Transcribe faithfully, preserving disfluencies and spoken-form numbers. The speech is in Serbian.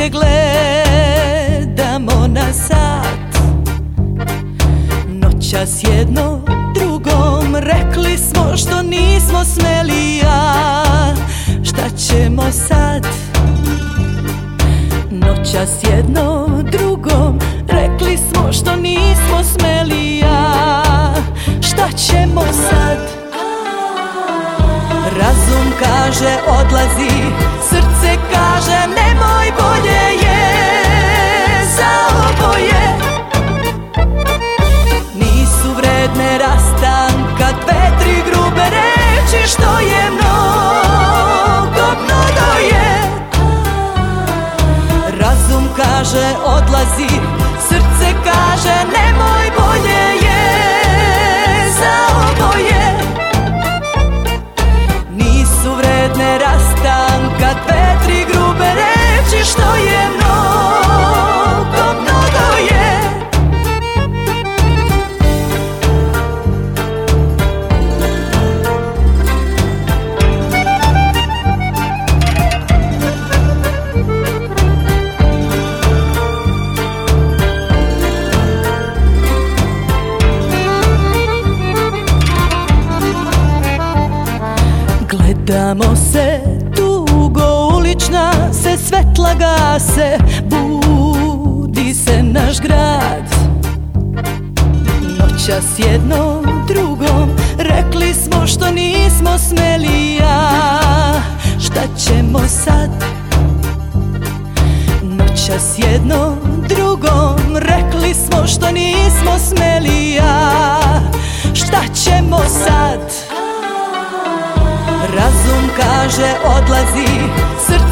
se gledamo na sat. Noćas jedno drugom rekli smo što nismo smeli, a šta ćemo sad? Noćas jedno drugom rekli smo što nismo smeli, a šta ćemo sad? Razum kaže odlazi, srce kaže nemoj, bolje je za oboje. Nisu vredne rastanka dve, tri grube reči, što je mnogo, mnogo je. Razum kaže odlazi, srce kaže nemoj, bolje je za oboje. Nisu vredne rastanka dve, tri grube reči, što je mnogo, mnogo je. Gledamo se dugo, ulična se svetla gase, budi se naš grad. Noćas jednom drugom rekli smo što nismo smeli, a šta ćemo sad? Noćas jednom drugom rekli smo što nismo smeli, a šta ćemo sad? Razum kaže odlazi, srce